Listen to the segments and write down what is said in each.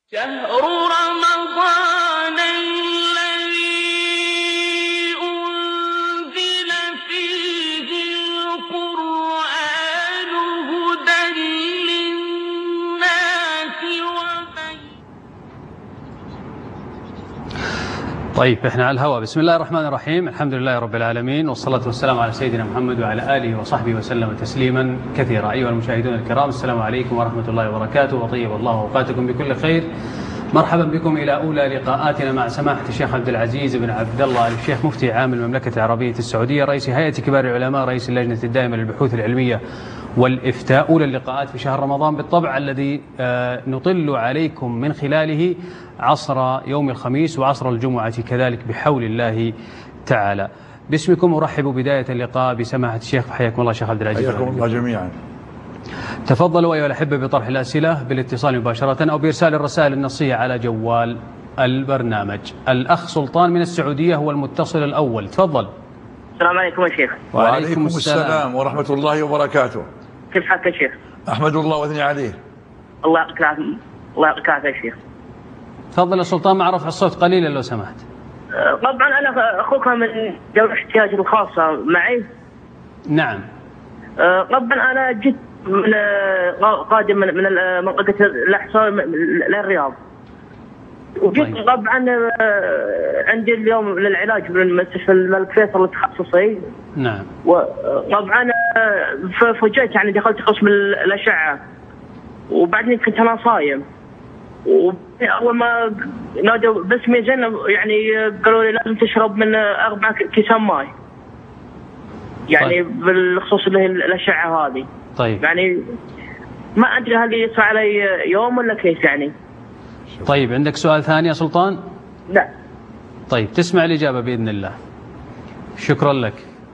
شهر رمضان الذي أنزل فيه القرآن هدى للناس طيب احنا على الهواء. بسم الله الرحمن الرحيم، الحمد لله رب العالمين، والصلاة والسلام على سيدنا محمد وعلى آله وصحبه وسلم تسليما كثيرا. أيها المشاهدون الكرام، السلام عليكم ورحمة الله وبركاته، وطيب الله أوقاتكم بكل خير. مرحبا بكم إلى أولى لقاءاتنا مع سماحة الشيخ عبد العزيز بن عبد الله الشيخ مفتي عام المملكة العربية السعودية، رئيس هيئة كبار العلماء، رئيس اللجنة الدائمة للبحوث العلمية والإفتاء. أولى اللقاءات في شهر رمضان بالطبع، الذي نطل عليكم من خلاله عصر يوم الخميس وعصر الجمعة كذلك بحول الله تعالى. باسمكم أرحب بداية اللقاء بسماحة الشيخ، حياكم الله شيخ عبد العزيز. حياكم الله جميعا. تفضلوا أيها الأحبة بطرح الأسئلة بالاتصال مباشرة أو بإرسال الرسائل النصية على جوال البرنامج. الأخ سلطان من السعودية هو المتصل الأول، تفضل. السلام عليكم يا شيخ. وعليكم السلام ورحمة الله وبركاته. كيف حالك يا شيخ؟ أحمد الله وأثني عليه. الله يعطيك العافية. الله يعطيك العافية يا شيخ. تفضل يا سلطان، مع رفع الصوت قليلا لو سمحت. طبعا أنا أخوك من ذوي الاحتياجات الخاصة معي. نعم. طبعا أنا جيت من قادم من منطقة الأحصاء للرياض، وجيت طبعا عندي اليوم للعلاج من مستشفى الملك فيصل التخصصي. نعم. وطبعا فوجئت يعني دخلت قسم الأشعة، وبعدين كنت أنا صايم، وأول ما نادوا باسمي زين يعني قالوا لي لازم تشرب من 4 كيسان ماء، يعني بالخصوص اللي هي الأشعة هذه. طيب. يعني ما أدري هل يصير علي يوم ولا كيف يعني. طيب، عندك سؤال ثاني يا سلطان؟ لا. طيب، تسمع الإجابة بإذن الله. شكرا لك.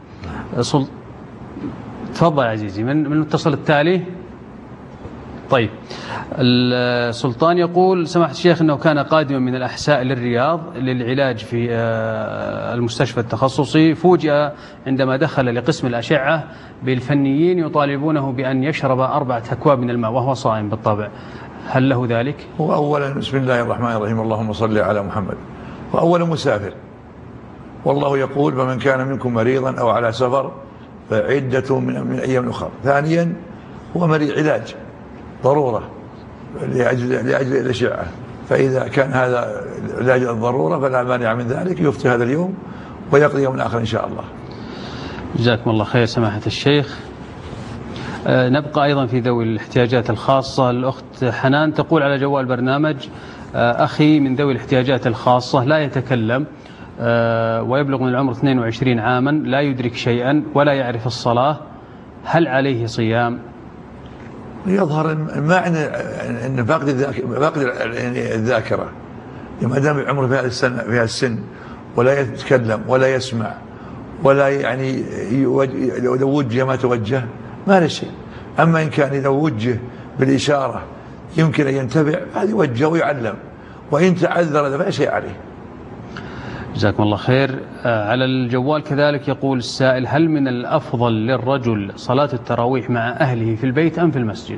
تفضل عزيزي من المتصل التالي. طيب، السلطان يقول سماحة الشيخ أنه كان قادما من الأحساء للرياض للعلاج في المستشفى التخصصي، فوجئ عندما دخل لقسم الأشعة بالفنيين يطالبونه بأن يشرب 4 أكواب من الماء وهو صائم بالطبع، هل له ذلك؟ هو أولا بسم الله الرحمن الرحيم، اللهم صل على محمد. وأولا مسافر، والله يقول فمن كان منكم مريضا أو على سفر فعدة من أيام أخرى. ثانيا هو مريض علاج ضرورة لأجل الأشعة، فإذا كان هذا علاج الضرورة فلا مانع من ذلك، يفتي هذا اليوم ويقضي يوم آخر إن شاء الله. جزاكم الله خير سماحة الشيخ. نبقى أيضا في ذوي الاحتياجات الخاصة. الأخت حنان تقول على جوال برنامج: أخي من ذوي الاحتياجات الخاصة لا يتكلم ويبلغ من العمر 22 عاما، لا يدرك شيئا ولا يعرف الصلاة، هل عليه صيام؟ يظهر المعنى أن فاقد الذاكرة ما دام عمره في هذا السن ولا يتكلم ولا يسمع ولا يعني لو وجه ما توجه ما له شيء. أما إن كان إذا وجه بالإشارة يمكن أن ينتفع، هذا يوجه ويعلم، وإن تعذر فلا شيء عليه. جزاكم الله خير. على الجوال كذلك يقول السائل: هل من الأفضل للرجل صلاة التراويح مع أهله في البيت أم في المسجد؟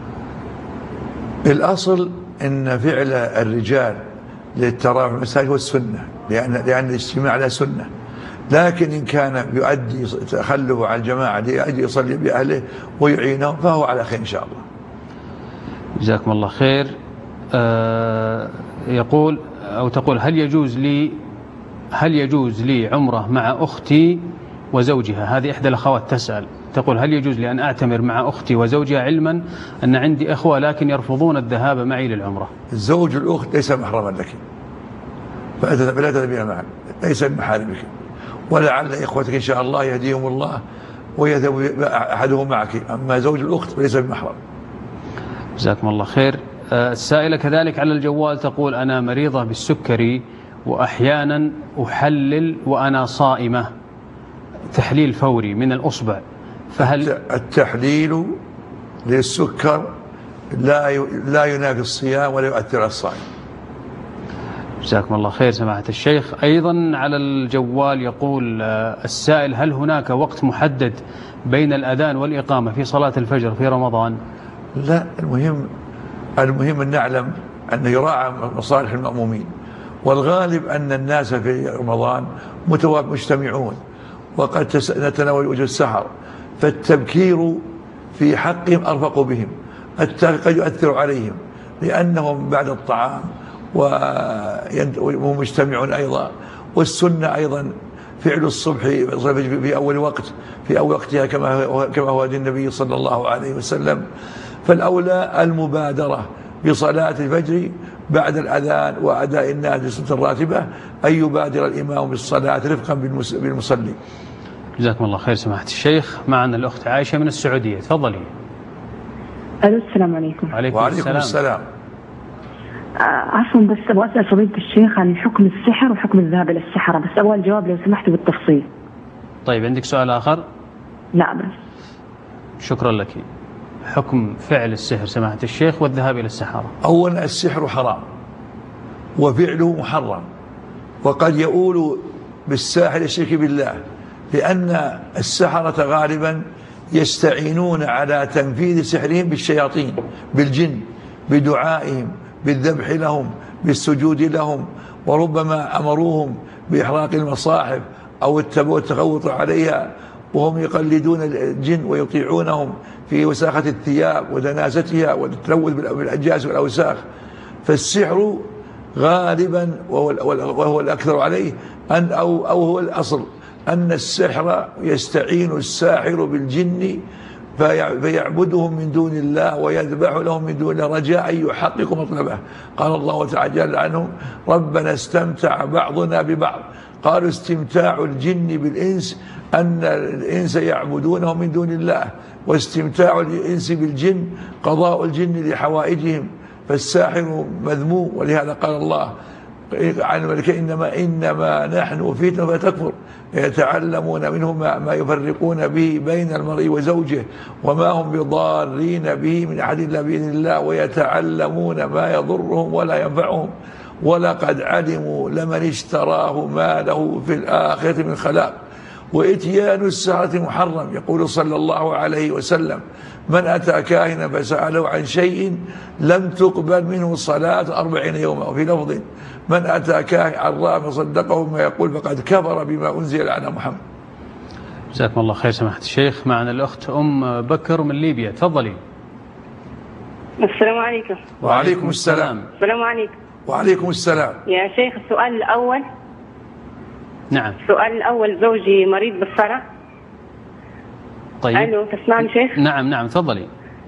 الأصل أن فعل الرجال للتراويح في المساجد هو السنة، لأن الاجتماع له سنة، لكن إن كان يؤدي تخلفه عن الجماعة لأجل يصلي بأهله ويعينهم فهو على خير إن شاء الله. جزاكم الله خير. يقول أو تقول: هل يجوز لي عمرة مع أختي وزوجها؟ هذه إحدى الأخوات تسأل، تقول: هل يجوز لي أن أعتمر مع أختي وزوجها، علما أن عندي أخوة لكن يرفضون الذهاب معي للعمرة؟ الزوج الأخت ليس محرما لك، فلا تذهبين معا، ليس من محارمك، ولعل إخوتك إن شاء الله يهديهم الله ويذهب أحدهم معك، أما زوج الأخت فليس بمحرم. جزاكم الله خير. السائلة كذلك على الجوال تقول: أنا مريضة بالسكري وأحيانا أحلل وأنا صائمة تحليل فوري من الأصبع، فهل التحليل للسكر لا ينافي الصيام ولا يؤثر على الصائم؟ جزاكم الله خير سماحة الشيخ. أيضا على الجوال يقول السائل: هل هناك وقت محدد بين الأذان والإقامة في صلاة الفجر في رمضان؟ لا، المهم أن نعلم أنه يراعى مصالح المأمومين. والغالب أن الناس في رمضان مجتمعون، وقد نتناول وجه السحر، فالتبكير في حقهم أرفق بهم، قد يؤثر عليهم لأنهم بعد الطعام ومجتمعون أيضا. والسنة أيضا فعل الصبح في أول وقتها كما هو هدي النبي صلى الله عليه وسلم. فالأولى المبادرة بصلاة الفجر بعد الأذان وأداء الناس للسنة الراتبة، أن يبادر الإمام بالصلاة رفقا بالمصلي. جزاكم الله خير سماحة الشيخ. معنا الأخت عائشة من السعودية، تفضلي. السلام عليكم. وعليكم السلام. عفوا، بس أبغى أسأل فضيلة الشيخ عن حكم السحر وحكم الذهاب إلى السحرة، بس أبغى الجواب لو سمحت بالتفصيل. طيب، عندك سؤال آخر؟ لا بس. شكرا لك. حكم فعل السحر سماحة الشيخ والذهاب إلى السحرة. أولا السحر حرام وفعله محرم، وقد يؤول بالساحر الشرك بالله، لأن السحرة غالبا يستعينون على تنفيذ سحرهم بالشياطين، بالجن، بدعائهم، بالذبح لهم، بالسجود لهم، وربما أمروهم بإحراق المصاحف أو التخوط عليها، وهم يقلدون الجن ويطيعونهم في وساخة الثياب ودناستها والتلوث بالأجاس والأوساخ. فالسحر غالبا وهو الأكثر عليه أو هو الأصل أن السحر يستعين الساحر بالجن فيعبدهم من دون الله ويذبح لهم من دون الله رجاء أن يحققوا مطلبه. قال الله تعالى عنهم: ربنا استمتع بعضنا ببعض. قالوا استمتاع الجن بالإنس أن الإنس يعبدونهم من دون الله، واستمتاع الإنس بالجن قضاء الجن لحوائجهم. فالساحر مذموم، ولهذا قال الله عن الملكة: إنما نحن فتنة فتكفر، يتعلمون منهم ما يفرقون به بين المرء وزوجه، وما هم بضارين به من أحد إلا بإذن الله، ويتعلمون ما يضرهم ولا ينفعهم، ولقد علموا لمن اشتراه ما له في الآخرة من خلاق. وإتيان السحرة محرم. يقول صلى الله عليه وسلم: من أتى كاهنا فسأله عن شيء لم تقبل منه صلاة 40 يوما. وفي لفظ: من أتى كاهن عراف فصدقه بما يقول فقد كفر بما أنزل على محمد. جزاكم الله خير سماحة الشيخ. معنا الأخت أم بكر من ليبيا، تفضلي. السلام عليكم. وعليكم السلام. السلام عليكم. وعليكم السلام. يا شيخ، السؤال الأول. نعم. السؤال الأول: زوجي مريض بالصرع. طيب. ألو، تسمعني شيخ؟ نعم تفضلي.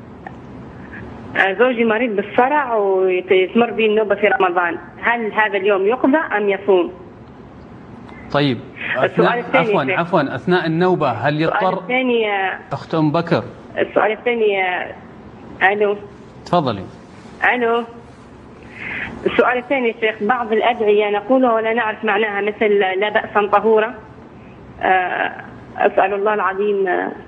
زوجي مريض بالصرع ويتمر به النوبة في رمضان، هل هذا اليوم يقضى أم يصوم؟ طيب، السؤال الثاني عفوا أثناء النوبة هل يضطر؟ السؤال الثاني أخت أم بكر. السؤال الثاني. ألو. تفضلي. ألو. السؤال الثاني يا شيخ: بعض الأدعية نقولها ولا نعرف معناها، مثل لا بأسا طهورا. أسأل الله العظيم.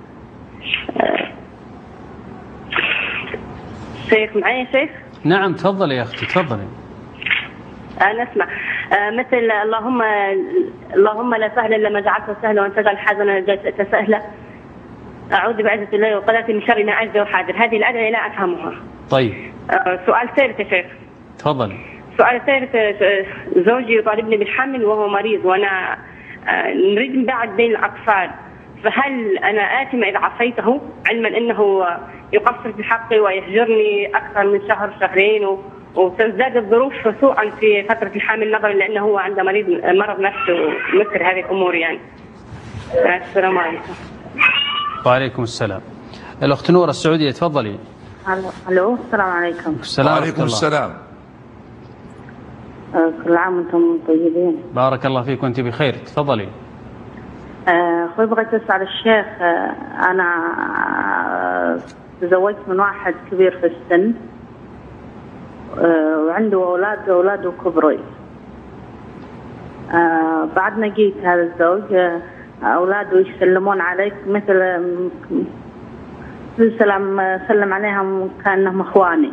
شيخ معي شيخ؟ نعم تفضلي يا أختي، تفضلي. أنا أسمع. مثل اللهم لا سهل إلا ما جعلته سهلا، وأن تجعل حزنا سهلا، أعوذ بعزة الله وقدرته من شر ما عجز وحاذر. هذه الأدعية لا أفهمها. طيب. سؤال ثالث يا شيخ. تفضلي. السؤال الثالث: زوجي يطالبني بالحمل وهو مريض، وأنا نريد نبعد بين الأطفال، فهل أنا آثمة إذا عصيته، علما أنه يقصر في حقي ويهجرني أكثر من شهر شهرين، وتزداد الظروف سوءا في فترة الحمل نظرا لأنه هو عنده مرض نفسه مثل هذه الأمور يعني. السلام عليكم. وعليكم السلام. الأخت نورة السعودية، تفضلي. الو، السلام عليكم. وعليكم السلام. كل عام وانتم طيبين. بارك الله فيك وانت بخير، تفضلي. اخوي بغيت اسال الشيخ، انا تزوجت من واحد كبير في السن وعنده اولاده كبروا. بعد ما جيت هذا الزوج اولاده يسلمون عليك مثل سلم عليهم كانهم اخواني.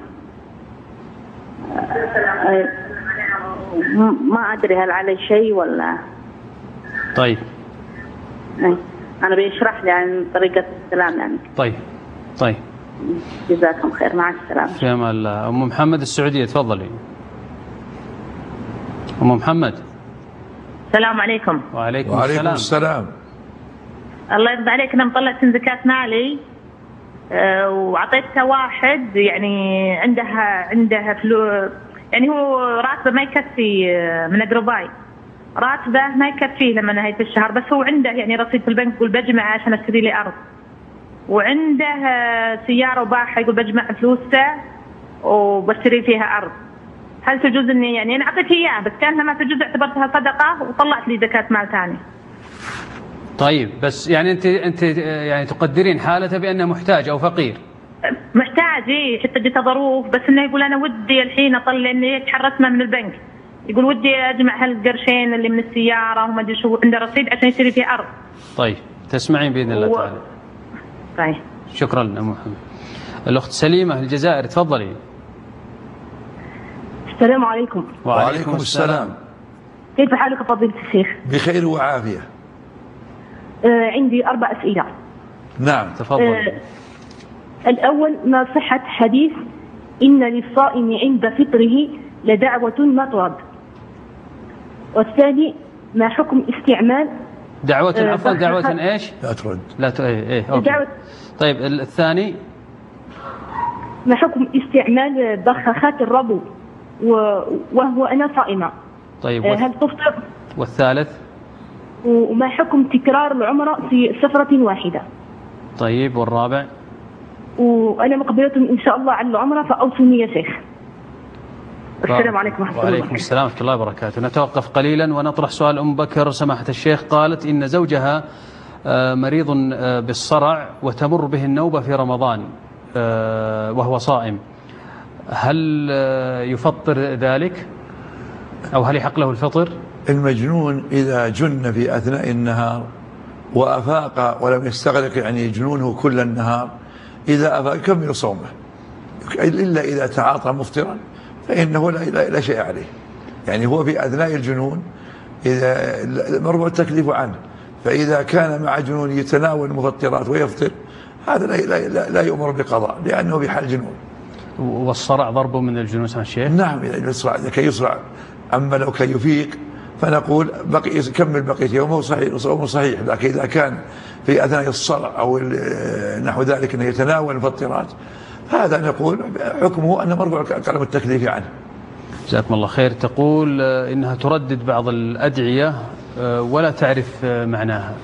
ما ادري هل علي شيء ولا. طيب. انا بيشرح لي عن طريقه السلام يعني. طيب. جزاكم خير، مع السلامه. في امان الله. ام محمد السعوديه، تفضلي. أم محمد. السلام عليكم. وعليكم السلام. الله يرضى عليك، أنا مطلعت زكاة مالي وعطيتها واحد يعني عندها يعني هو راتبه ما يكفي، من أقربائي راتبه ما يكفيه لما نهاية الشهر، بس هو عنده يعني رصيد في البنك يقول بجمع عشان اشتري لي أرض، وعنده سيارة وباعها يقول بجمع فلوسه وبشتري فيها أرض. هل تجوز اني يعني انا اعطيته اياه بس كانها ما تجوز، اعتبرتها صدقة وطلعت لي زكاة مال ثاني؟ طيب بس يعني انت يعني تقدرين حالته بانه محتاج او فقير؟ محتاج، حتى جت ظروف، بس انه يقول انا ودي الحين اطلع اني تحرست من البنك، يقول ودي اجمع هالقرشين اللي من السياره وما ادري شو، عنده رصيد عشان يشتري فيه ارض. طيب تسمعين باذن الله تعالى. طيب شكرا ام محمد. الاخت سليمه الجزائر، تفضلي. السلام عليكم. وعليكم السلام. كيف حالك فضيلة الشيخ؟ بخير وعافية. عندي 4 أسئلة. نعم تفضل. الأول، ما صحة حديث إن للصائم عند فطره لدعوة ما ترد؟ والثاني، ما حكم استعمال دعوة عفوا دعوة ايش؟ لا ترد. ايه أوكي. دعوة. طيب الثاني، ما حكم استعمال بخاخات الربو وهو أنا صائمة؟ طيب هل تفطر؟ والثالث؟ وما حكم تكرار العمرة في سفرة واحدة؟ طيب والرابع؟ وأنا مقبلة إن شاء الله على العمرة فأوصني يا شيخ. السلام عليكم ورحمة الله وبركاته. وعليكم السلام ورحمة الله وبركاته. نتوقف قليلا ونطرح سؤال أم بكر. سماحة الشيخ قالت إن زوجها مريض بالصرع وتمر به النوبة في رمضان وهو صائم، هل يفطر ذلك أو هل يحق له الفطر؟ المجنون إذا جن في أثناء النهار وأفاق ولم يستغرق يعني جنونه كل النهار، إذا أفاق يكمل صومه، إلا إذا تعاطى مفطرا فإنه لا شيء عليه. يعني هو في أثناء الجنون إذا مرفوع التكليف عنه، فإذا كان مع جنون يتناول المفطرات ويفطر هذا لا يؤمر بقضاء لأنه بحال جنون. والصرع ضربه من الجنون سمع الشيخ؟ نعم، كي يصرع. أما لو كان يفيق فنقول كمل بقية يومه صومه صحيح، لكن إذا كان في أثناء الصرع أو نحو ذلك أنه يتناول المفطرات هذا نقول حكمه أنه مرفوع قلم التكليف عنه. جزاكم الله خير. تقول إنها تردد بعض الأدعية ولا تعرف معناها.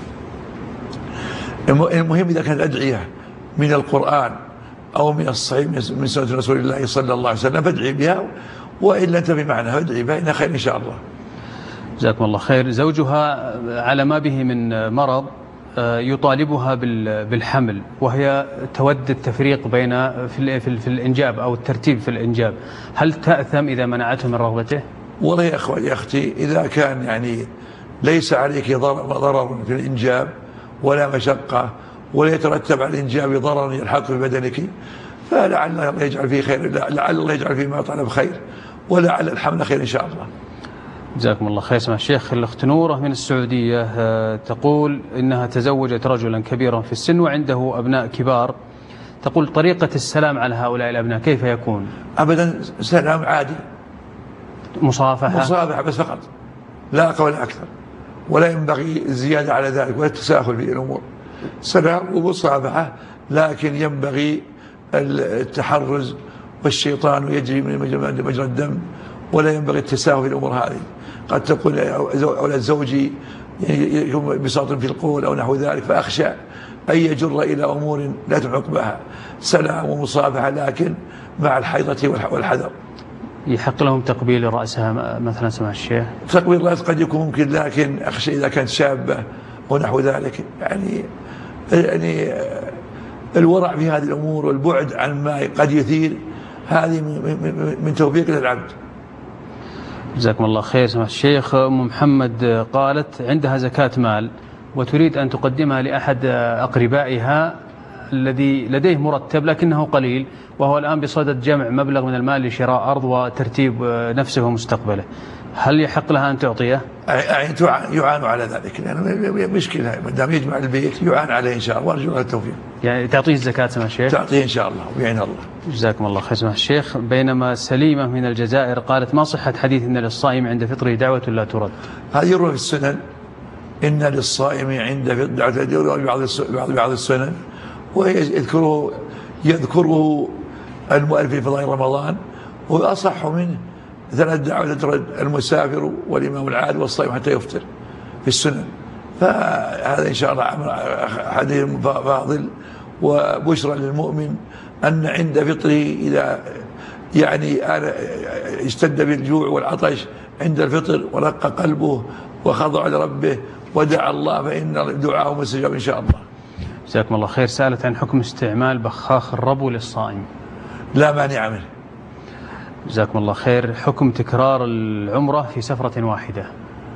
المهم إذا كانت الأدعية من القرآن أو من الصحيح من سنة رسول الله صلى الله عليه وسلم فادعي بها، وإلا أنت بمعناها فادعي بها إنها خير إن شاء الله. جزاكم الله خير. زوجها على ما به من مرض يطالبها بالحمل، وهي تود التفريق بين في الإنجاب أو الترتيب في الإنجاب، هل تأثم إذا منعته من رغبته؟ والله يا أختي، إذا كان يعني ليس عليك ضرر في الإنجاب ولا مشقة ولا يترتب على الإنجاب ضرر يلحق ببدنك، فلعل الله يجعل فيه خير، لعل الله يجعل فيه ما طلب خير، ولعل الحمل خير إن شاء الله. جزاكم الله خير. سمع الشيخ. الأخت نورة من السعودية تقول إنها تزوجت رجلا كبيرا في السن وعنده أبناء كبار، تقول طريقة السلام على هؤلاء الأبناء كيف يكون؟ أبدا سلام عادي، مصافحة بس فقط، لا قول أكثر، ولا ينبغي الزيادة على ذلك ولا التساهل في الأمور. سلام ومصافحة، لكن ينبغي التحرز، والشيطان يجري من مجرى الدم، ولا ينبغي التساهل في الأمور هذه. قد تقول أولاد زوجي يكون بساط في القول أو نحو ذلك، فأخشى أن يجر إلى أمور لا تعقبها. سلام ومصافحة لكن مع الحيضة والحذر. يحق لهم تقبيل رأسها مثلا سمع الشيخ؟ تقبيل الرأس قد يكون ممكن، لكن أخشى إذا كانت شابة ونحو ذلك، يعني الورع في هذه الأمور والبعد عن ما قد يثير، هذه من توفيق للعبد. جزاكم الله خير. سمع الشيخ. أم محمد قالت عندها زكاة مال وتريد أن تقدمها لأحد أقربائها الذي لديه مرتب لكنه قليل، وهو الآن بصدد جمع مبلغ من المال لشراء أرض وترتيب نفسه ومستقبله، هل يحق لها أن تعطيه؟ يعان على ذلك، لأنه مشكلة ما دام يجمع البيت يعان عليه إن شاء الله، وأرجو له التوفيق. يعني تعطيه الزكاة سماحة الشيخ؟ تعطيه إن شاء الله ويعين الله. جزاكم الله خير سماحة الشيخ. بينما سليمة من الجزائر قالت: ما صحة حديث إن للصائم عند فطره دعوة لا ترد؟ هذه يروى في السنن، إن للصائم عند دعوة لا ترد بعض السنن، يذكره المؤلف في فضائل رمضان، وأصح منه 3 دعوات ترد: المسافر والإمام العادل والصائم حتى يفطر في السنن. فهذا إن شاء الله حديث فاضل وبشرى للمؤمن أن عند فطره إذا يعني اشتد بالجوع والعطش عند الفطر ورق قلبه وخضع لربه ودعا الله فإن دعاه مستجاب إن شاء الله. جزاكم الله خير. سألت عن حكم استعمال بخاخ الربو للصائم. لا مانع منه. جزاكم الله خير. حكم تكرار العمرة في سفرة واحدة.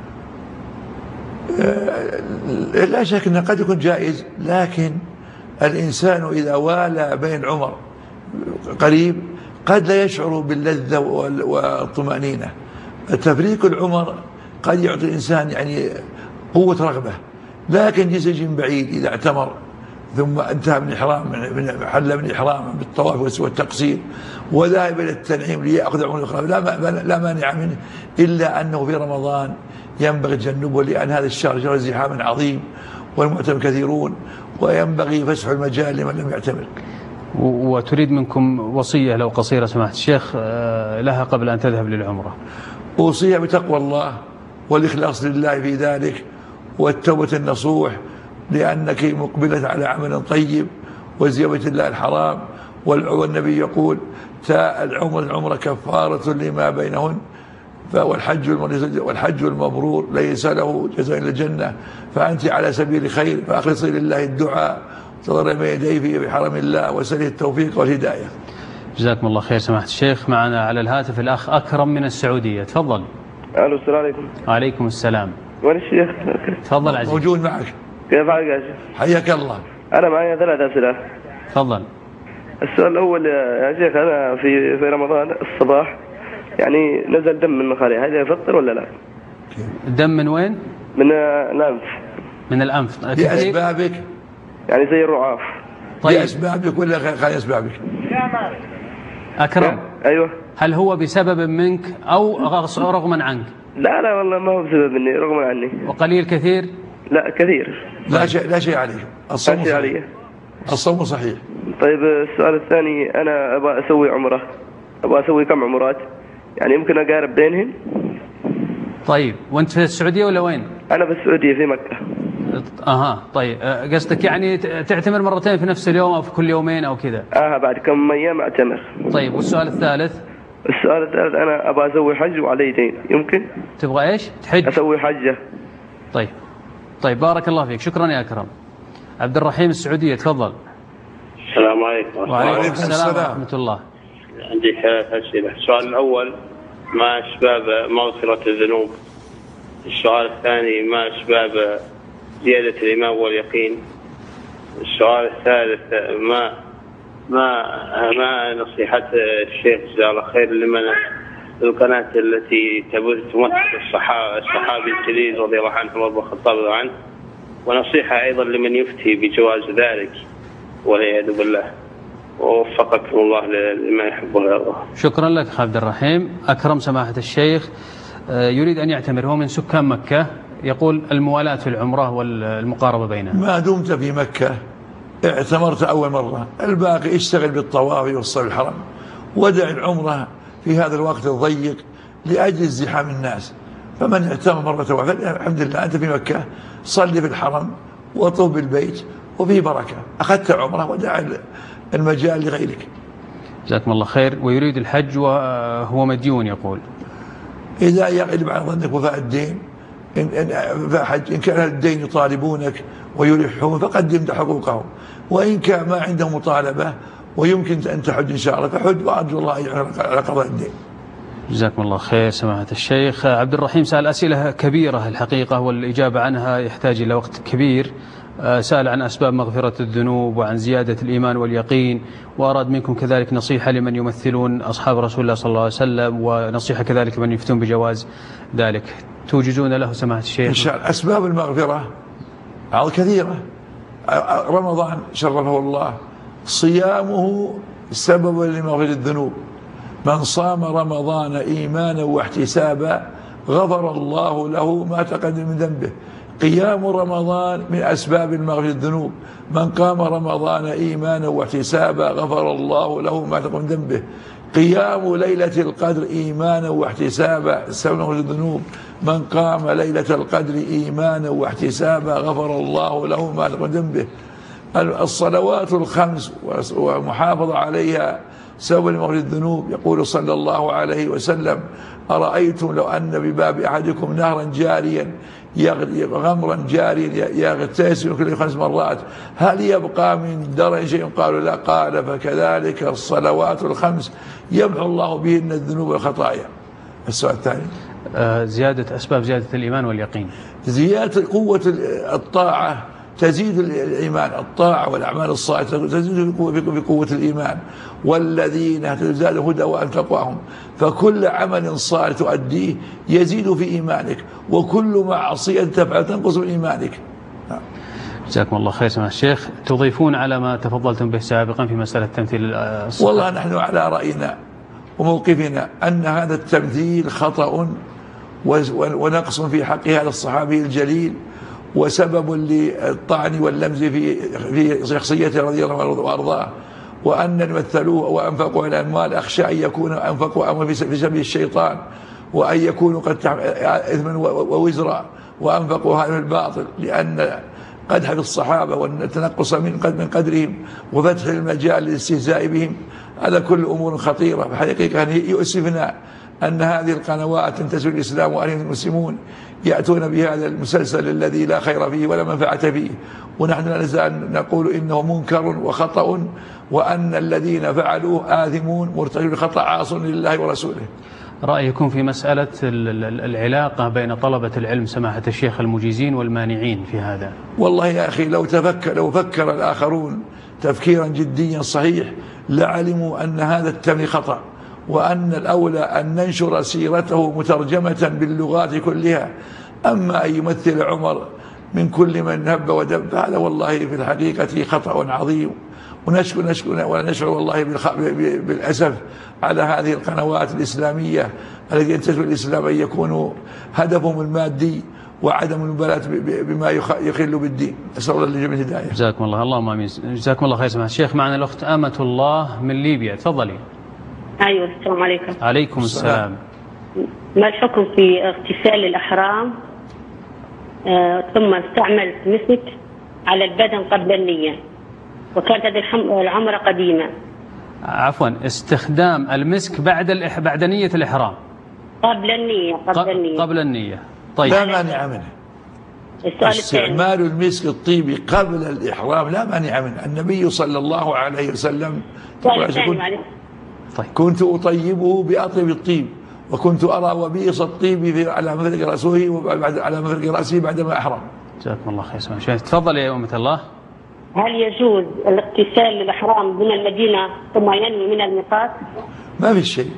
لا شك أنه قد يكون جائز، لكن الإنسان إذا والى بين عمر قريب قد لا يشعر باللذة والطمأنينة. تفريق العمر قد يعطي الإنسان يعني قوة رغبة، لكن جزء بعيد إذا اعتمر ثم انتهى من إحرام حل من إحرام بالطواف والتقصير وذهب إلى التنعيم ليأخذ عمر أخرى لا مانع منه، إلا أنه في رمضان ينبغي تجنبه، لأن هذا الشهر شهر زحام عظيم والمعتمر كثيرون، وينبغي فسح المجال لمن لم يعتمر. وتريد منكم وصية لو قصيرة سماحة الشيخ لها قبل أن تذهب للعمرة؟ وصية بتقوى الله والإخلاص لله في ذلك والتوبة النصوح، لأنك مقبلة على عمل طيب وزيارة الله الحرام، والنبي يقول: العمرة كفارة لما بينهن، والحج المبرور ليس له جزاء إلا الجنة، فأنت على سبيل الخير فأخلصي لله الدعاء تضرعي بين يديه في حرم الله وسله التوفيق والهداية. جزاكم الله خير سماحة الشيخ. معنا على الهاتف الأخ أكرم من السعودية، تفضل. ألو السلام عليكم. وعليكم السلام. وين الشيخ؟ تفضل عزيز. موجود معك. كيف حالك يا شيخ؟ حياك الله. أنا معي 3 أسئلة. تفضل. السؤال الأول يا شيخ، أنا في رمضان الصباح يعني نزل دم من مخالي، هذا يفطر ولا لا؟ دم من وين؟ من الأنف. من الأنف. لأسبابك؟ يعني زي الرعاف. طيب. لأسبابك ولا غير أسبابك؟ أكرم. أيوه. هل هو بسبب منك أو رغما عنك؟ لا والله ما هو بسبب مني، رغما عني. وقليل كثير؟ لا كثير. لا شيء عليه. الصوم صحيح. الصوم صحيح. طيب السؤال الثاني، أنا أبغى أسوي عمرة، أبغى أسوي كم عمرات؟ يعني يمكن أقارب بينهن؟ طيب وأنت في السعودية ولا وين؟ أنا في السعودية في مكة. طيب قصدك يعني تعتمر مرتين في نفس اليوم أو في كل يومين أو كذا؟ بعد كم أيام أعتمر. طيب والسؤال الثالث؟ السؤال الثالث، أنا أبغى أسوي حج وعلي دين، يمكن؟ تبغى إيش؟ تحج؟ أسوي حجة. طيب بارك الله فيك، شكرا يا أكرم. عبد الرحيم السعودية، تفضل. السلام عليكم. وعليكم السلام ورحمة الله. عندي 3 أسئلة. السؤال الأول: ما أسباب مغفرة الذنوب؟ السؤال الثاني: ما أسباب زيادة الإيمان واليقين؟ السؤال الثالث: ما نصيحة الشيخ جزاه الله خير لمن القناة التي تمثل الصحابي الجليل رضي الله عنه وابو الخطاب رضي الله عنه، ونصيحة أيضا لمن يفتي بجواز ذلك والعياذ بالله، ووفقكم الله لما يحب ويرضى. شكرا لك عبد الرحيم. أكرم سماحة الشيخ يريد أن يعتمر، هو من سكان مكة، يقول الموالاة في العمرة والمقاربة بينها. ما دمت في مكة اعتمرت أول مرة، الباقي اشتغل بالطواف والصلاة الحرم، ودع العمرة في هذا الوقت الضيق لأجل ازدحام الناس. فمن اعتمر مرة واحدة الحمد لله أنت في مكة، صلي في الحرم وطوف بالبيت وفي بركة، أخذت عمرة ودع المجال لغيرك. جزاكم الله خير. ويريد الحج وهو مديون، يقول إذا يغلب على ظنك وفاء الدين إن كان الدين يطالبونك ويلحون فقدم حقوقهم، وإن كان ما عندهم مطالبة ويمكن أن تحج إن شاء الله فحج، وأرجو الله على قضاء الدين. جزاكم الله خير سماحة الشيخ. عبد الرحيم سأل أسئلة كبيرة الحقيقة، والإجابة عنها يحتاج إلى وقت كبير. سأل عن أسباب مغفرة الذنوب وعن زيادة الإيمان واليقين، وأراد منكم كذلك نصيحة لمن يمثلون أصحاب رسول الله صلى الله عليه وسلم، ونصيحة كذلك لمن يفتون بجواز ذلك. توجزون له سماحة الشيخ؟ إن شاء الله. أسباب المغفرة كثيرة، رمضان شرفه الله صيامه سبب لمغفرة الذنوب. من صام رمضان إيمانا واحتسابا غفر الله له ما تقدم من ذنبه. قيام رمضان من أسباب مغفرة الذنوب. من قام رمضان إيمانا واحتسابا غفر الله له ما تقدم من ذنبه. قيام ليلة القدر إيمانا واحتسابا سبب مغفرة الذنوب. من قام ليلة القدر إيمانا واحتسابا غفر الله له ما تقدم من ذنبه. الصلوات الخمس ومحافظة عليها سبب لمغفرة الذنوب. يقول صلى الله عليه وسلم: أرأيتم لو أن بباب أحدكم نهرا جاريا غمرا جاريا يغتسل كل 5 مرات هل يبقى من درن شيء؟ قالوا لا. قال: فكذلك الصلوات الخمس يمحو الله بهن الذنوب والخطايا. السؤال الثاني: زيادة أسباب زيادة الإيمان واليقين. زيادة قوة الطاعة تزيد الإيمان. الطاعة والأعمال الصالحة تزيد في قوة الإيمان. والذين تزداد هدى وأن تقواهم. فكل عمل صالح تؤديه يزيد في إيمانك، وكل معصية تفعل تنقص من إيمانك. جزاكم الله خير سماحة الشيخ. تضيفون على ما تفضلتم به سابقا في مسألة تمثيل الصحابة؟ والله نحن على رأينا وموقفنا أن هذا التمثيل خطأ ونقص في حق هذا الصحابي الجليل، وسبب للطعن واللمز في شخصيته رضي الله عنه وارضاه. وان مثلوه وانفقوا الاموال اخشى ان يكونوا انفقوا اموال في سبيل الشيطان، وان يكونوا قد اثما ووزرا وانفقوا هذا الباطل، لان قدح الصحابه والتنقص من قدرهم وفتح المجال للاستهزاء بهم هذا كل امور خطيره. بحقيقه يؤسفنا أن هذه القنوات تنتسب الإسلام وأهل المسلمون يأتون بهذا المسلسل الذي لا خير فيه ولا منفعة فيه، ونحن لا نزال نقول إنه منكر وخطأ، وأن الذين فعلوه آثمون مرتكبون خطأ عاص لله ورسوله. رأيكم في مسألة العلاقة بين طلبة العلم سماحة الشيخ المجيزين والمانعين في هذا؟ والله يا أخي لو فكر الآخرون تفكيرا جديا صحيح لعلموا أن هذا التمثيل خطأ، وأن الأولى أن ننشر سيرته مترجمة باللغات كلها. أما أن يمثل عمر من كل من هب ودب هذا والله في الحقيقة خطأ عظيم، ونشعر والله بالأسف على هذه القنوات الإسلامية التي ينتسب الإسلام أن يكونوا هدفهم المادي وعدم المبالاة بما يخل بالدين. أسأل الله للجميع الهداية. جزاكم الله. اللهم آمين. جزاكم الله خير سماحة الشيخ. معنا الأخت آمة الله من ليبيا، تفضلي. أيوة السلام عليكم. عليكم السلام. ما الحكم في اغتسال الأحرام ثم استعملت مسك على البدن قبل النية، وكانت هذه العمرة قديمة؟ عفوا، استخدام المسك بعد نية الإحرام. قبل النية. قبل النية. طيب. لا مانع منه. استعمال المسك الطيبي قبل الإحرام لا مانع منه. النبي صلى الله عليه وسلم كنت أطيبه بأطيب الطيب، وكنت أرى وبيص الطيب على مفرق رأسه وعلى مفرق رأسه بعدما أحرم. جزاكم الله خير سماحة الشيخ. تفضل يا أمة الله. هل يجوز الاغتسال للإحرام من المدينة ثم ينوي من الميقات؟ ما في شيء.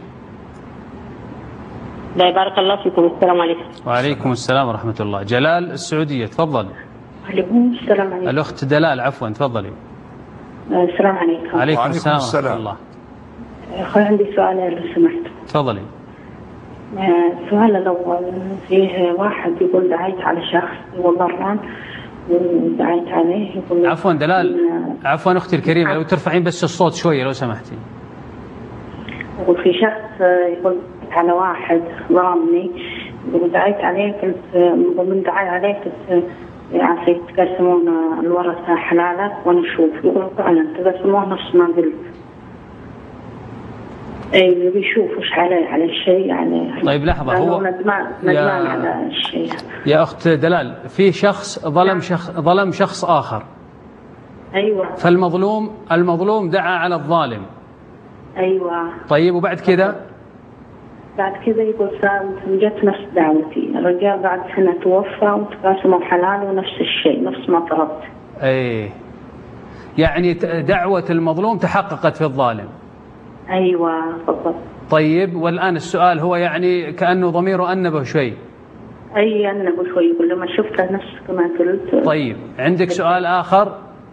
لا بارك الله فيكم. السلام عليكم. وعليكم السلام ورحمة الله. جلال السعودية، تفضل. وعليكم السلام عليكم. الأخت دلال، عفوا تفضلي. السلام عليكم. وعليكم السلام ورحمة الله. أخوي عندي سؤال لو سمحت. تفضلي. السؤال الأول، فيه واحد يقول دعيت على شخص والله ضران ودعيت عليه يقول. عفوا دلال، عفوا أختي الكريمة لو ترفعين بس الصوت شوية لو سمحتي. يقول في شخص يقول على واحد ظلمني ودعيت عليه، قلت من دعاي عليه قلت عسيت تقسمون الورثة حلالة وأنا أشوف. يقول فعلا تقسمون نفس ما قلت. اي بيشوف وش على الشيء يعني. طيب لحظة، هو ندمان على الشيء. يا أخت دلال، في شخص ظلم شخص آخر. أيوة. فالمظلوم دعا على الظالم. أيوة. طيب وبعد كذا؟ بعد كذا يقول جت نفس دعوتي، الرجال بعد سنة توفى وتقاسموا حلال ونفس الشيء نفس ما طلبت. ايه يعني دعوة المظلوم تحققت في الظالم. أيوة بالضبط. طيب والآن السؤال هو يعني كأنه ضميره أنبه شوي. أي أنبه شوي، يقول لما شفت نفس كما قلت. طيب عندك سؤال آخر؟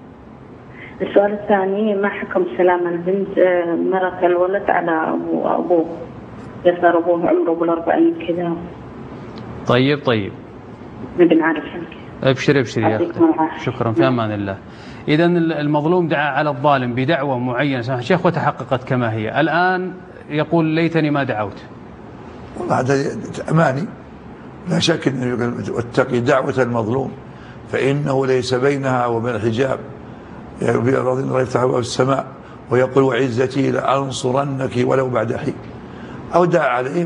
السؤال الثاني: ما حكم سلام البنت مرة الولد على أبوه؟ يصير أبوه عمره بال40 كذا. طيب نبي نعرف. ابشري يا أختي، شكرا، في أمان الله. إذا المظلوم دعا على الظالم بدعوة معينة سماحة الشيخ وتحققت كما هي، الآن يقول ليتني ما دعوت. والله هذا أماني، لا شك أنه واتقي دعوة المظلوم فإنه ليس بينها وبين الحجاب. رضي الله يفتح أبواب السماء ويقول: وعزتي لأنصرنك ولو بعد حين. أو دعا عليه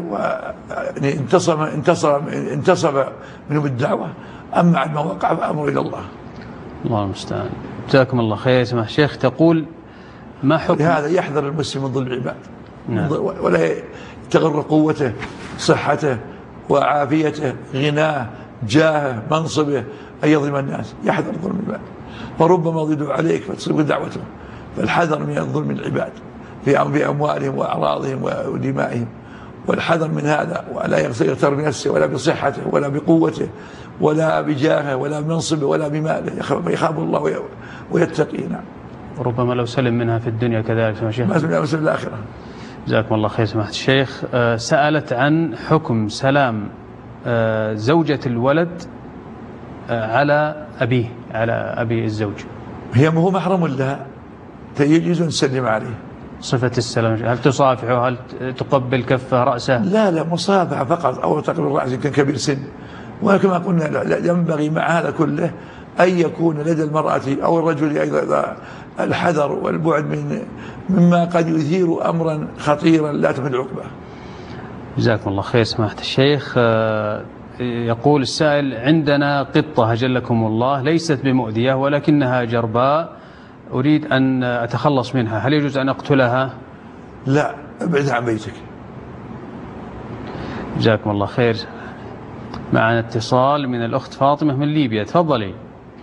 انتصب منه بالدعوة، أما عندما وقع فأمر إلى الله. الله المستعان. جزاكم الله خير يا سماحة الشيخ. تقول: ما حكم لهذا يحذر المسلم من ظلم العباد. نعم. ولا تغر قوته، صحته وعافيته، غناه، جاهه، منصبه، أن يظلم الناس. يحذر ظلم العباد، فربما ضدوا عليك فتصيب دعوتهم. فالحذر من الظلم العباد في أموالهم وأعراضهم ودمائهم، والحذر من هذا، ولا يغتر بنفسه ولا بصحته ولا بقوته ولا بجاهه ولا بمنصبه ولا بماله، يخاف الله ويتقي. نعم. ربما لو سلم منها في الدنيا كذلك سماحة الشيخ. ما سلم الآخرة. جزاكم الله خير سماحة الشيخ. سألت عن حكم سلام زوجة الولد على أبيه، على أبي الزوج. هو محرم لها، يجوز أن تسلم عليه. صفة السلام، هل تصافحه؟ هل تقبل كفه رأسه؟ لا مصافحة فقط، أو تقبل رأسه كان كبير سن. وكما قلنا ينبغي مع هذا كله أن يكون لدى المرأة أو الرجل أيضا الحذر والبعد مما قد يثير أمرا خطيرا لا تحمل عقبه. جزاكم الله خير سماحة الشيخ. يقول السائل: عندنا قطة أجلكم الله ليست بمؤذية ولكنها جرباء، أريد أن أتخلص منها، هل يجوز أن أقتلها؟ لا، ابعدها عن بيتك. جزاكم الله خير. معنا اتصال من الأخت فاطمة من ليبيا، تفضلي.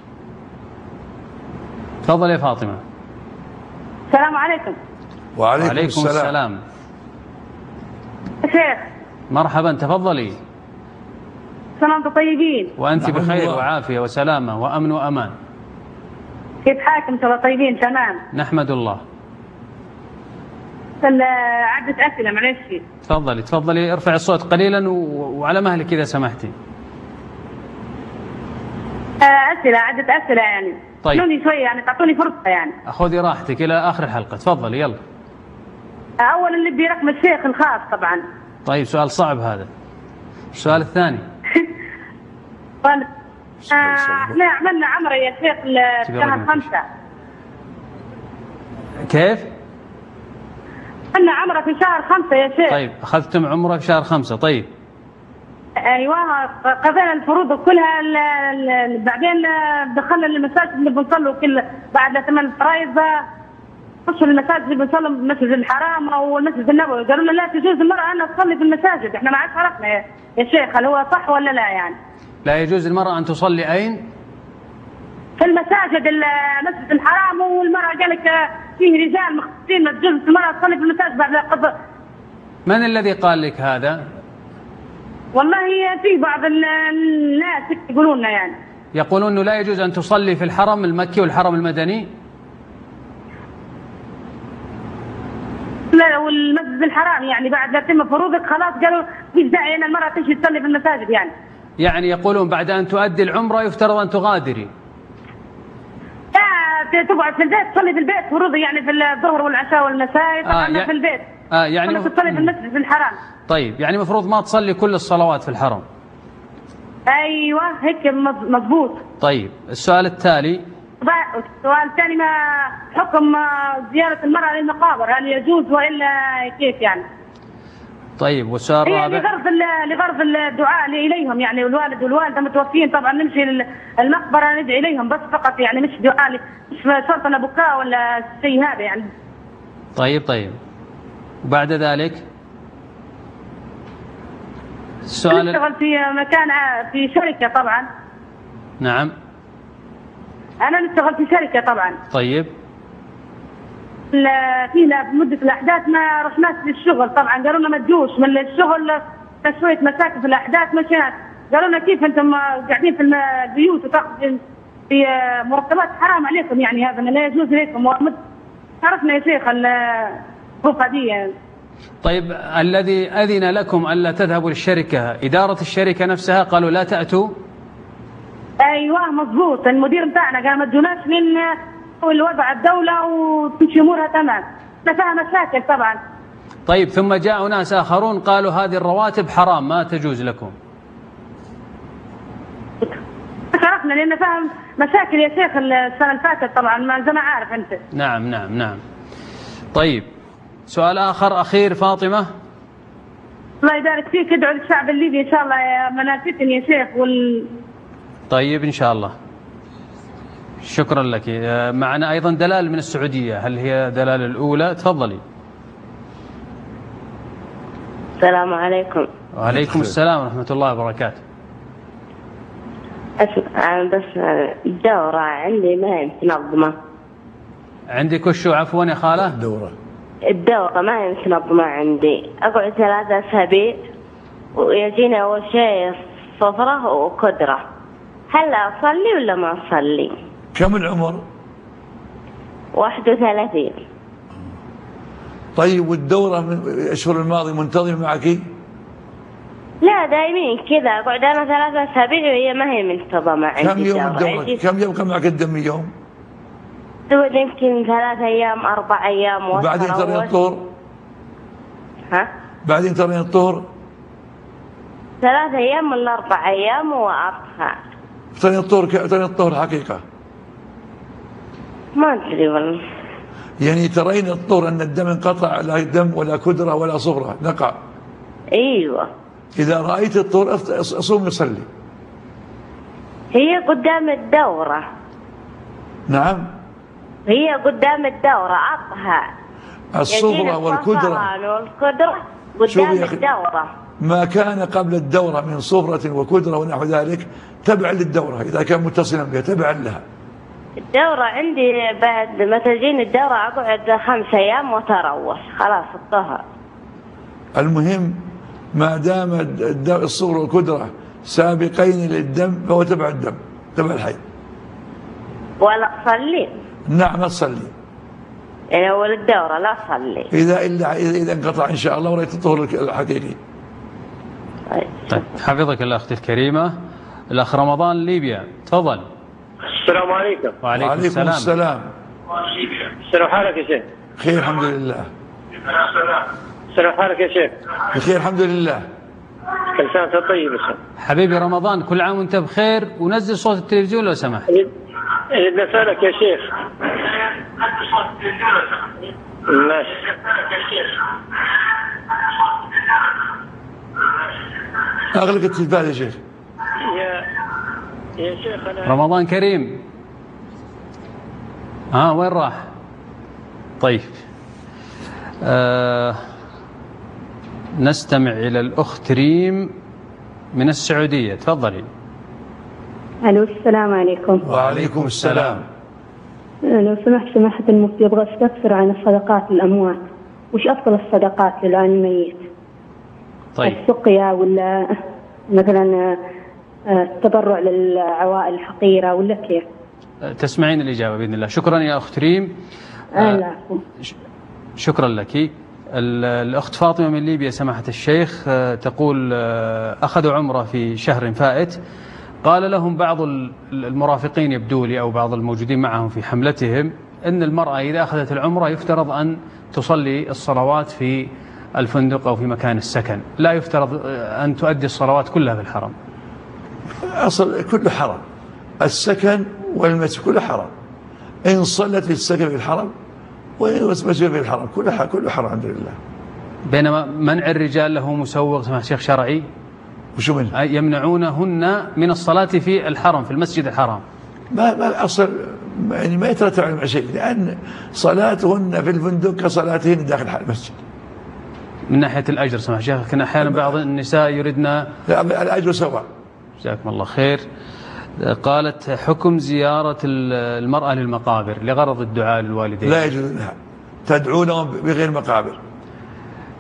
تفضلي يا فاطمة. السلام عليكم. وعليكم السلام. شيخ مرحبا، تفضلي. سلامتكم طيبين. وأنت بخير وعافية وسلامة وأمن وأمان. كيف حالكم؟ انتم طيبين؟ تمام، نحمد الله. عدة أسئلة معلش. تفضلي ارفع الصوت قليلا وعلى مهلك إذا سمحتي. عدة أسئلة يعني. طيب. خلوني شوية يعني، تعطوني فرصة يعني. خذي راحتك إلى آخر الحلقة، تفضلي يلا. أولا اللي برقم الشيخ الخاص طبعا. طيب، سؤال صعب هذا. السؤال الثاني. احنا عملنا عمرة يا شيخ شهر 5. كيف؟ عملنا عمرة في شهر 5 يا شيخ. طيب، أخذتم عمرة في شهر 5. طيب. ايوه، قضينا الفروض كلها. بعدين دخلنا المساجد اللي بنصلوا كل بعد 8 فرائض، خشوا المساجد اللي بنصلوا المسجد الحرام او المسجد النبوي، قالوا لنا لا تجوز المرأة أن تصلي في المساجد. احنا ما عاد عرفنا يا شيخ هل هو صح ولا لا يعني. لا يجوز المرأة أن تصلي أين؟ في المساجد، المسجد الحرام، والمرأة قال لك فيه رجال مختصين ما تجوز المرأة تصلي في المساجد بعد قضاء. من الذي قال لك هذا؟ والله في بعض الناس يقولون لنا يعني. يقولون أنه لا يجوز أن تصلي في الحرم المكي والحرم المدني؟ لا، والمسجد الحرام يعني بعد ما تتم فروضك خلاص قالوا فيش داعي ان المرأة تجي تصلي في المساجد يعني. يعني يقولون بعد أن تؤدي العمرة يفترض أن تغادري. لا، تقعد في البيت تصلي في البيت فروضي يعني في الظهر والعشاء والمساء طبعا في البيت. يعني تصلي في المسجد الحرام. طيب، يعني مفروض ما تصلي كل الصلوات في الحرم. ايوه هيك مضبوط. طيب، السؤال التالي. السؤال الثاني: ما حكم زيارة المرأة للمقابر، هل يجوز وإلا كيف يعني؟ طيب، والسؤال الرابع. لغرض الدعاء إليهم يعني، الوالد والوالدة متوفين طبعا نمشي المقبرة ندعي إليهم بس فقط يعني، مش دعاء، مش شرط أنا بكاء ولا شيء هذا يعني. طيب، وبعد ذلك السؤال. نشتغل في مكان في شركة طبعا. نعم. أنا نشتغل في شركة طبعا. طيب. فينا بمدة الأحداث ما رحناش للشغل طبعا، قالوا لنا ما تجوش من الشغل، شوية مشاكل في الأحداث مشينا. قالوا لنا كيف أنتم قاعدين في البيوت وتاخذوا في مرتبات حرام عليكم، يعني هذا لا يجوز لكم. عرفنا يا شيخ الظروف هذه. طيب الذي أذن لكم ألا تذهبوا للشركة إدارة الشركة نفسها، قالوا لا تأتوا؟ ايوه مضبوط، المدير بتاعنا قال ما تجوناش من الوضع الدوله وتمشي امورها تمام، فيها مشاكل طبعا. طيب ثم جاء ناس آخرون قالوا هذه الرواتب حرام ما تجوز لكم. عرفنا لأن فهم مشاكل يا شيخ السنة اللي فاتت طبعا، ما زي ما عارف أنت. نعم. طيب سؤال آخر أخير فاطمة. الله يبارك فيك، ادعو للشعب الليبي إن شاء الله يا منافتن يا شيخ طيب إن شاء الله. شكرا لك. معنا أيضا دلال من السعودية، هل هي دلال الأولى؟ تفضلي. السلام عليكم. وعليكم السلام ورحمة الله وبركاته. بس الدورة عندي ما هي متنظمة. عندك وشو عفوا يا خالة؟ الدورة ما هي متنظمة عندي، أقعد 3 أسابيع ويجيني أول شيء صفرة وكدرة، هل أصلي ولا ما أصلي؟ كم العمر؟ 31. طيب والدورة من الأشهر الماضية منتظمة معك؟ لا دايمين كذا، أقعد أنا 3 أسابيع وهي ما هي منتظمة عندي. كم يوم الدورة؟ كم يبقى معك الدم يوم؟ تقعد يمكن 3 أيام 4 أيام. وبعدين ترين الطهر؟ ها؟ بعدين ترين الطهر؟ 3 أيام ولا 4 أيام وأضحى. ترين الطهر حقيقة؟ ما أدري والله. يعني ترين الطهر أن الدم انقطع، لا دم ولا كدرة ولا صفرة، نقع. أيوة. إذا رأيت الطهر أصوم يصلي. هي قدام الدورة. نعم. هي قدام الدورة أضحى. الصفرة والكدرة قدام الدورة. ما كان قبل الدورة من صفرة وكدرة ونحو ذلك تبع للدورة، إذا كان متصلا بها تبع لها. الدورة عندي بعد ما تجيني الدورة أقعد 5 أيام وتروح خلاص الطهر. المهم ما دام الصفرة والكدرة سابقين للدم فهو تبع الدم، تبع الحي. ولا أصلي؟ نعم تصلي. يعني أول الدورة لا أصلي. إذا انقطع إن شاء الله ورأيت الطهر الحقيقي. طيب حفظك الله أختي الكريمة. الأخ رمضان ليبيا، تفضل. السلام عليكم. وعليكم السلام. شلون حالك يا شيخ؟ بخير الحمد لله. شلون حالك يا شيخ؟ بخير الحمد لله. كل سنة وانت طيب يا شيخ. حبيبي رمضان كل عام وانت بخير، ونزل صوت التلفزيون لو سمحت. أريد أسألك يا شيخ. ماشي. أغلق التلفاز يا شيخ. يا شيخ أنا رمضان كريم. وين راح؟ طيب نستمع إلى الأخت ريم من السعودية، تفضلي. ألو السلام عليكم. وعليكم السلام. لو سمحت المفتي أبغى أستفسر عن الصدقات للأموات، وش أفضل الصدقات للعن الميت؟ طيب. السقيا ولا مثلا التبرع للعوائل الفقيرة ولا كيف؟ تسمعين الإجابة بإذن الله. شكرا يا أخت ريم. شكرا لك. الأخت فاطمة من ليبيا سماحة الشيخ تقول أخذوا عمرة في شهر فائت، قال لهم بعض المرافقين يبدو لي أو بعض الموجودين معهم في حملتهم أن المرأة إذا أخذت العمرة يفترض أن تصلي الصلوات في الفندق أو في مكان السكن، لا يفترض أن تؤدي الصلوات كلها في الحرم. أصل كله حرم، السكن والمسجد كله حرم. إن صلت في السكن في الحرم وإن مسجد في الحرم كله حرم الحمد لله. بينما منع الرجال له مسوغ سماحة الشيخ شرعي، وشو منه؟ يمنعونهن من الصلاة في الحرم في المسجد الحرام. ما أصل يعني ما يترتب على شيء، لأن صلاتهن في الفندق كصلاتهن داخل المسجد. من ناحية الأجر سماحة الشيخ، لكن أحيانا بعض النساء يردن. لا الأجر سواء. جزاكم الله خير. قالت حكم زيارة المرأة للمقابر لغرض الدعاء للوالدين. لا يجوز لها، تدعونهم بغير مقابر.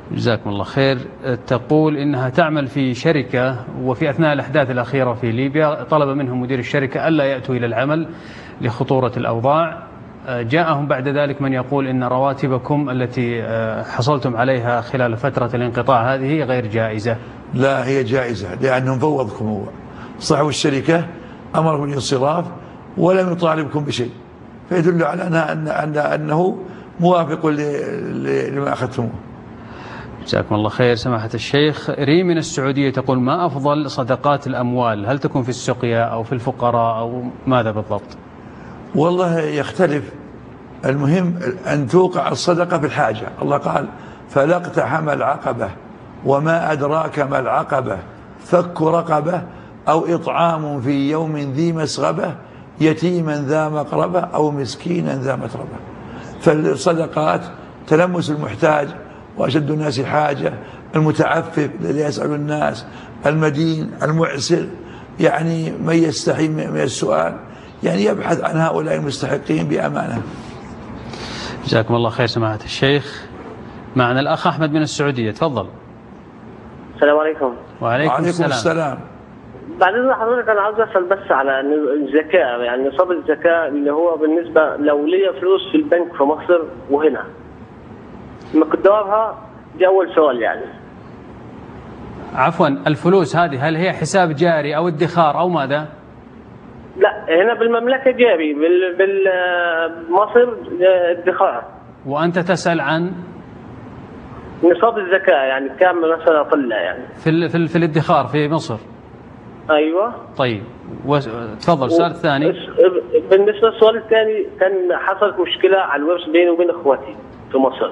جزاكم الله خير. تقول إنها تعمل في شركة، وفي أثناء الأحداث الأخيرة في ليبيا طلب منهم مدير الشركة ألا يأتوا إلى العمل لخطورة الأوضاع. جاءهم بعد ذلك من يقول إن رواتبكم التي حصلتم عليها خلال فترة الانقطاع هذه غير جائزة. لا، هي جائزة، لأنه مفوضكم هو صاحب الشركة، أمركم بالانصراف ولم يطالبكم بشيء، فيدل على أنه موافق لما أخذتموه. جزاكم الله خير. سماحة الشيخ، ريم من السعودية تقول: ما أفضل صدقات الأموال؟ هل تكون في السقيا أو في الفقراء أو ماذا بالضبط؟ والله يختلف، المهم أن توقع الصدقة في الحاجة. الله قال: فلا اقتحم العقبة وما أدراك ما العقبة فك رقبة أو إطعام في يوم ذي مسغبة يتيما ذا مقربة أو مسكينا ذا متربة. فالصدقات تلمس المحتاج وأشد الناس حاجة، المتعفف الذي يسأل الناس، المدين، المعسر، يعني من يستحي من السؤال، يعني يبحث عن هؤلاء المستحقين بأمانة. جزاكم الله خير. سماحة الشيخ، معنا الأخ أحمد من السعودية، تفضل. السلام عليكم. وعليكم السلام. بعد إذن حضرتك أنا عاوز أسأل بس على الزكاة، يعني نصاب الزكاة اللي هو بالنسبة لو ليا فلوس في البنك في مصر وهنا مقدارها، دي أول سؤال يعني. عفوا، الفلوس هذه هل هي حساب جاري أو ادخار أو ماذا؟ لا، هنا بالمملكة جاري، بالمصر ادخار. وأنت تسأل عن نصاب الزكاة، يعني كم مثلا طلع يعني في الادخار في مصر. أيوة. طيب، تفضل. السؤال الثاني. بالنسبة للسؤال الثاني، كان حصلت مشكلة على الورث بيني وبين اخواتي في مصر،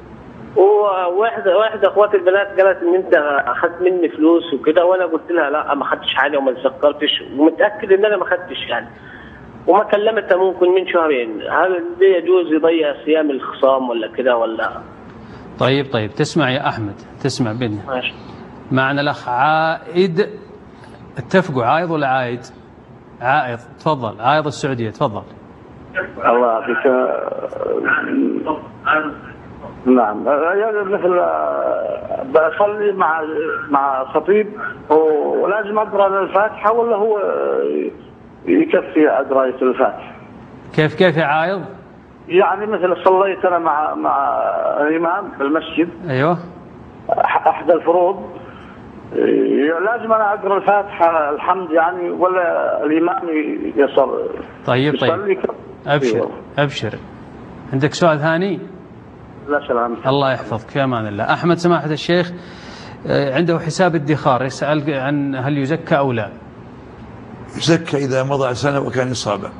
وواحدة اخواتي البنات قالت ان انت اخذت مني فلوس وكده، وانا قلت لها لا ما اخذتش حاجة وما تذكرتش، ومتأكد ان انا ما اخذتش يعني، وما كلمتها ممكن من شهرين. هل ده يجوز يضيع صيام الخصام ولا كده ولا؟ طيب، تسمع يا أحمد، تسمع بيني. ماشي. معنا الأخ عائد. اتفقوا، عايض ولا عايد؟ عائض، تفضل. عايض السعودية، تفضل. الله يعافيك. نعم، مثل بصلي مع خطيب ولازم اقرا الفاتحه، ولا هو يكفي قرايه الفاتحه؟ كيف يا عايض؟ يعني مثل صليت انا مع الامام في المسجد، ايوه، احدى الفروض، لازم انا اقرا الفاتحه الحمد يعني، ولا الامام يصلي؟ طيب، ابشر. عندك سؤال ثاني؟ لا سلام. الله يحفظك، في امان الله. احمد سماحة الشيخ عنده حساب ادخار، يسأل عن هل يزكى او لا؟ يزكى اذا مضى سنة وكان نصابا.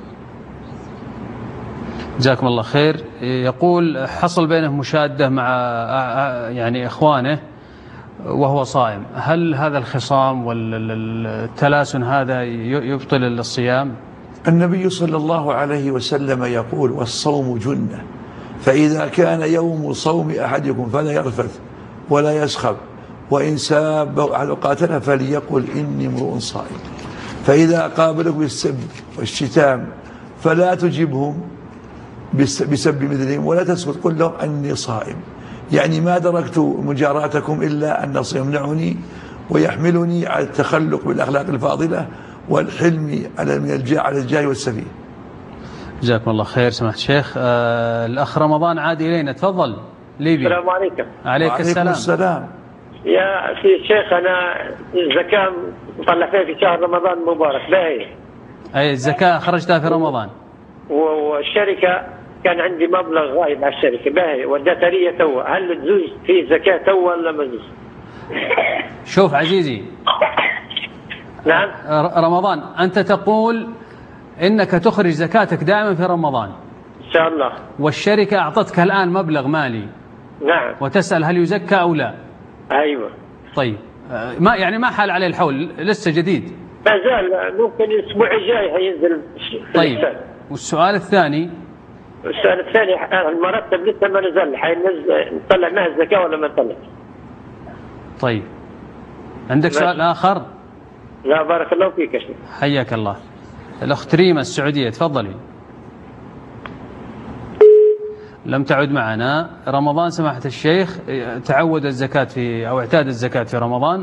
جزاكم الله خير. يقول حصل بينه مشادة مع يعني اخوانه وهو صائم، هل هذا الخصام والتلاسن هذا يبطل الصيام؟ النبي صلى الله عليه وسلم يقول: والصوم جنة، فإذا كان يوم صوم أحدكم فلا يرفث ولا يسخب، وإن سابه أحد قاتله فليقل إني امرؤ صائم. فإذا قابلكم بالسب والشتام فلا تجبهم بسب مثلهم ولا تسكت، قل لهم أني صائم. يعني ما دركت مجاراتكم إلا أن يمنعني ويحملني على التخلق بالأخلاق الفاضلة والحلم على الجاه والسفيه. جزاكم الله خير. سماحة الشيخ، الأخ رمضان عاد إلينا، تفضل. ليبيا. السلام عليكم. عليك السلام. يا في شيخ، أنا الزكاة مطلع فيها في شهر رمضان المبارك، باهي. أي الزكاة خرجتها في رمضان. والشركة كان عندي مبلغ غايب على الشركة، باهي وديتها لي تو، هل تجوز في زكاة تو ولا ما تجوز؟ شوف عزيزي. نعم. رمضان، أنت تقول إنك تخرج زكاتك دائما في رمضان إن شاء الله، والشركة أعطتك الآن مبلغ مالي. نعم. وتسأل هل يزكى أو لا. أيوة. طيب، ما حال عليه الحول، لسه جديد. ما زال، ممكن الأسبوع الجاي هينزل. طيب، والسؤال الثاني؟ السؤال الثاني، المرتب لسه ما نزل، حينزل نطلع معه الزكاة ولا ما نطلع؟ طيب، عندك سؤال آخر؟ لا، بارك الله فيك يا شيخ. حياك الله. الأخت ريما السعودية، تفضلي. لم تعد معنا. رمضان سماحة الشيخ تعود الزكاة أو اعتاد الزكاة في رمضان،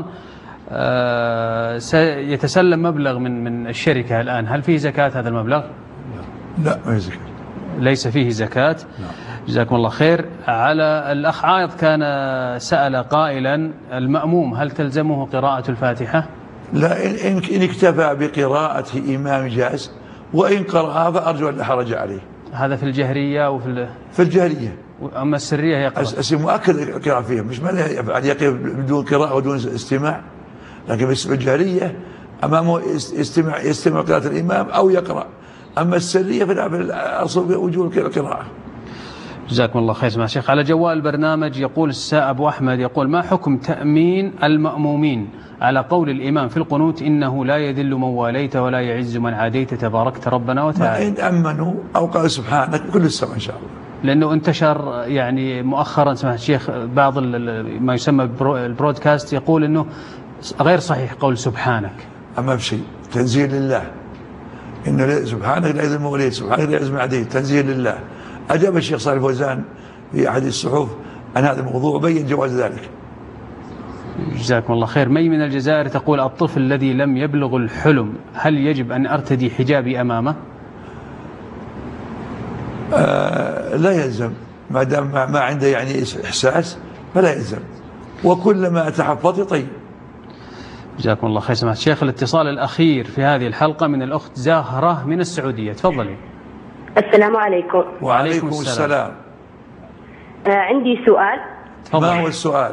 سيتسلم مبلغ من الشركة الآن، هل فيه زكاة هذا المبلغ؟ لا ما فيه زكاة. ليس فيه زكاة. جزاكم الله خير. على الأخ عايض كان سأل قائلا المأموم هل تلزمه قراءة الفاتحة؟ لا، إن اكتفى بقراءة إمام جاز، وإن قرأها فأرجو أن لا حرج عليه. هذا في الجهرية في الجهرية. أما السرية يقرأ. مؤكد القراءة فيها، مش ما يقف بدون قراءة ودون استماع، لكن في الجهرية أمامه يستمع قراءة الإمام أو يقرأ. أما السرية فالأصل وجوب القراءة. جزاكم الله خير. سمع شيخ على جوال البرنامج يقول أبو أحمد يقول ما حكم تأمين المأمومين على قول الإمام في القنوت إنه لا يذل من واليت ولا يعز من عاديت تباركت ربنا وتعالى؟ إن أمنوا أو قالوا سبحانك كل السماء إن شاء الله. لأنه انتشر يعني مؤخرا سمع الشيخ بعض ما يسمى البرودكاست يقول إنه غير صحيح قول سبحانك. أما بشيء تنزيل لله، إنه سبحانك لا يذل من واليت سبحانك لا يعز من عاديت، تنزيل لله. أجاب الشيخ صالح الفوزان في أحد الصحف عن هذا الموضوع وبين جواز ذلك. جزاكم الله خير. مي من الجزائر تقول الطفل الذي لم يبلغ الحلم هل يجب أن أرتدي حجابي أمامه؟ لا يلزم، ما دام ما عنده يعني إحساس فلا يلزم، وكلما تحفظ طيب. جزاكم الله خير. سماحة الشيخ الاتصال الأخير في هذه الحلقة من الأخت زهرة من السعودية، تفضلي. السلام عليكم. وعليكم السلام. عندي سؤال. ما هو السؤال؟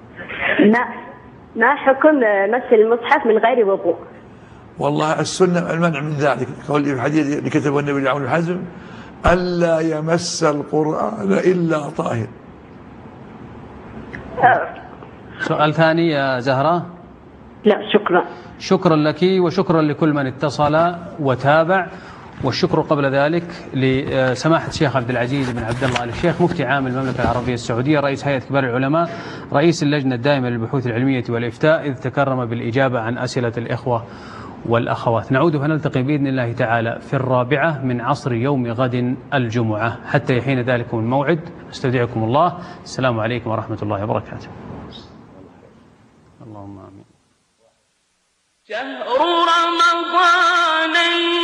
ما حكم مس المصحف من غير وضوء؟ والله السنة المنع من ذلك، قول في الحديث اللي كتبه النبي عون الحزم ألا يمس القرآن إلا طاهر. سؤال ثاني يا زهرة؟ لا شكرا. شكرا لك وشكرا لكل من اتصل وتابع، والشكر قبل ذلك لسماحة الشيخ عبد العزيز بن عبد الله آل الشيخ مفتي عام المملكة العربية السعودية، رئيس هيئة كبار العلماء، رئيس اللجنة الدائمة للبحوث العلمية والإفتاء، إذ تكرم بالإجابة عن أسئلة الإخوة والأخوات. نعود فنلتقي بإذن الله تعالى في 4 من عصر يوم غد الجمعة. حتى يحين ذلكم الموعد استودعكم الله. السلام عليكم ورحمة الله وبركاته. اللهم آمين. شهر رمضان